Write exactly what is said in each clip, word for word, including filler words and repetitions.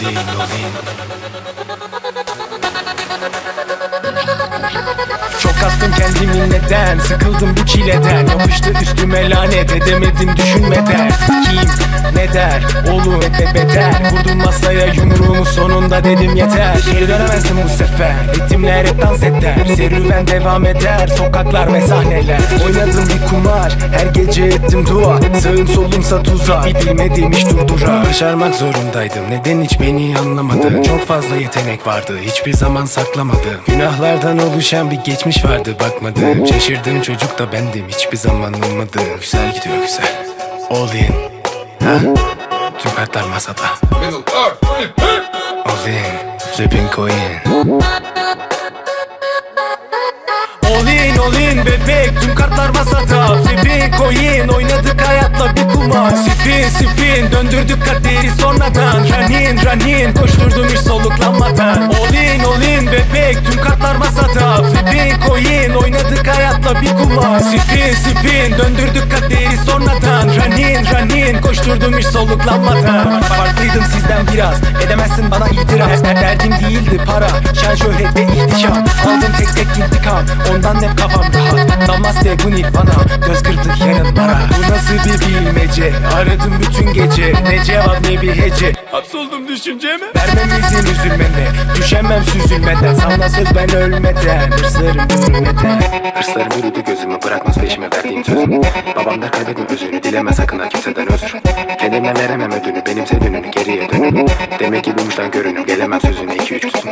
Olayım olayım. Çok kastım kendimi neden, sıkıldım bu çileden. Yapıştı üstüme lanet, edemedim düşünmeden. Kim ne der, olur be beter. Vurdum masaya yumruğumu, sonunda dedim yeter. Geri dönemezdim bu sefer, ritimler hep dans eder. Serüven devam eder, sokaklar ve sahneler. Oynadım bir kumar, her gece ettim dua. Sağım solumsa tuzak, bir bilmediğim iş durdura. Başarmak zorundaydım, neden hiç beni anlamadı. Çok fazla yetenek vardı, hiçbir zaman saklamadım. Günahlardan oluşan bir geçmiş vardı, bakmadım. Şaşırdığın çocuk da bendim, hiçbir zaman olmadı. Güzel gidiyor güzel. All in. Ha? Tüm kartlar masada. All in. Flipping coin. All in, all in bebek, tüm kartlar masada. Flipping coin, oynadık hayatla bir kumar. Spin, spin, döndürdük kaderi sonradan. Ranin, ranin, koşturdum hiç soluklanmadan. All in, all in bebek, tüm kartlar masada. Flipping coin, oynadık hayatla bir kumar. Spin, spin, döndürdük kaderi sonradan. Ranin, ranin, koşturdum hiç soluklanmadan. Farklıydım sizden biraz, edemezsin bana itiraz. Derdim değildi para, şan, şöhret ve ihtişam. Aldım tek tek intikam, ondan hep kafam rahat. Namaste bu nirvana, göz kırptık yarınlara. Bu nasıl bir bilmece, aradım bütün gece. Ne cevap ne bir hece, hapsoldum düşünceme. Vermem izin üzülmene, düşemem süzülmeden. Sana söz ben ölmeden, hırslarım yürümeden. Hırslarım yürüdü gözümü, bırakmaz peşime verdiğim sözüm. Babam der kaybetme özünü, dileme sakın ha kimseden özür. Kendimden veremem ödünü, benimse dönünü geriye dönün. Demek ki bulmuştan görünüm, gelemem sözüne iki üç kusun.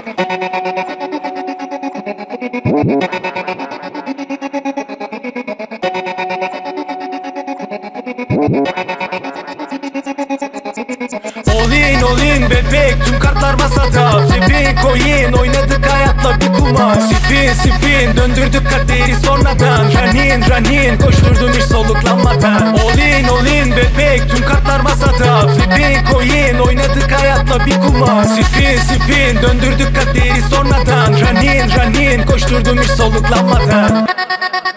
All in, all in bebek, tüm kartlar masada. Flipping coin, oynadık hayatla bir kumar. Spin, spin, döndürdük kaderi sonradan. Ranin, ranin, koşturdum hiç soluklanmadan. All in, all in bebek, tüm kartlar masada. Flipping coin, oynadık hayatla bir kumar. Spin, spin, döndürdük kaderi sonradan. Ranin, ranin, koşturdum hiç soluklanmadan.